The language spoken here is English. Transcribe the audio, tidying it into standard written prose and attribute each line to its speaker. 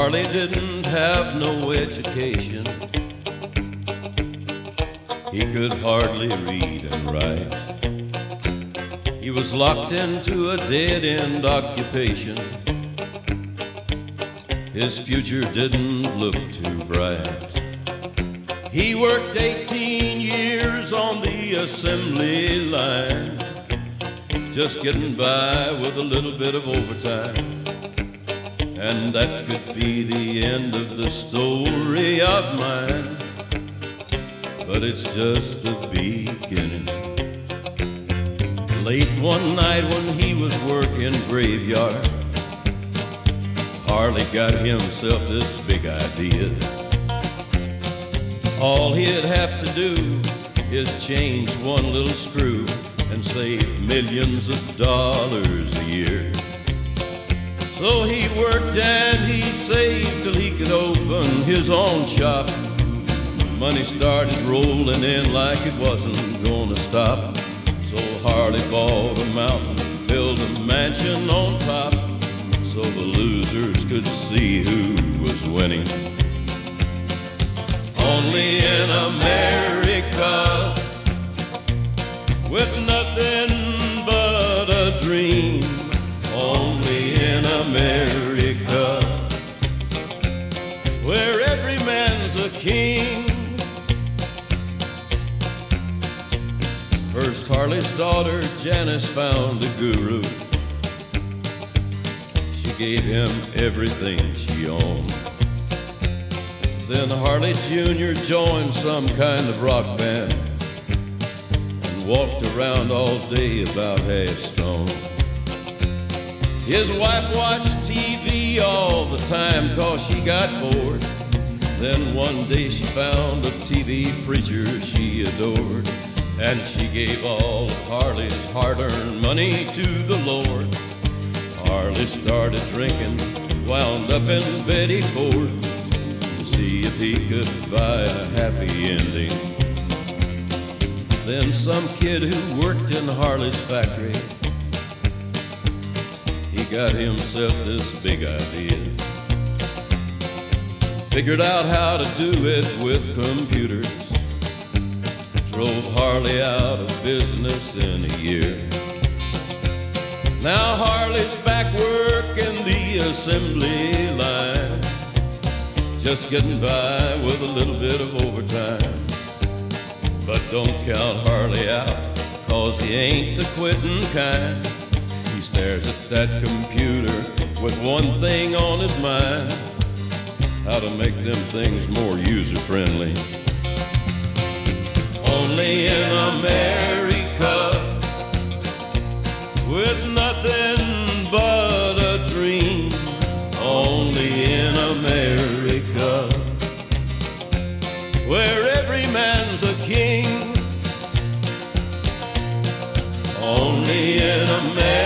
Speaker 1: Harley didn't have no education. He could hardly read and write. He was locked into a dead-end occupation. His future didn't look too bright. He worked 18 years on the assembly line, just getting by with a little bit of overtime. And that could be the end of the story of mine, but it's just the beginning. Late one night when he was working graveyard, Harley got himself this big idea. All he'd have to do is change one little screw and save millions of dollars a year. So he worked and he saved till he could open his own shop. Money started rolling in like it wasn't gonna stop. So Harley bought a mountain, built a mansion on top, so the losers could see who was winning. Only in America, with nothing but a dream. Only in America, where every man's a king. First Harley's daughter Janice found a guru. She gave him everything she owned. Then Harley Jr. joined some kind of rock band and walked around all day about half stoned. His wife watched TV all the time 'cause she got bored. Then one day she found a TV preacher she adored, and she gave all of Harley's hard-earned money to the Lord. Harley started drinking, wound up in Betty Ford, to see if he could buy a happy ending. Then some kid who worked in Harley's factory, he got himself this big idea. Figured out how to do it with computers. Drove Harley out of business in a year. Now Harley's back working the assembly line, just getting by with a little bit of overtime. But don't count Harley out, 'cause he ain't the quitting kind. He stares at that computer with one thing on his mind: how to make them things more user-friendly. Only in America, with nothing but a dream. Only in America, where every man's a king. Only in America.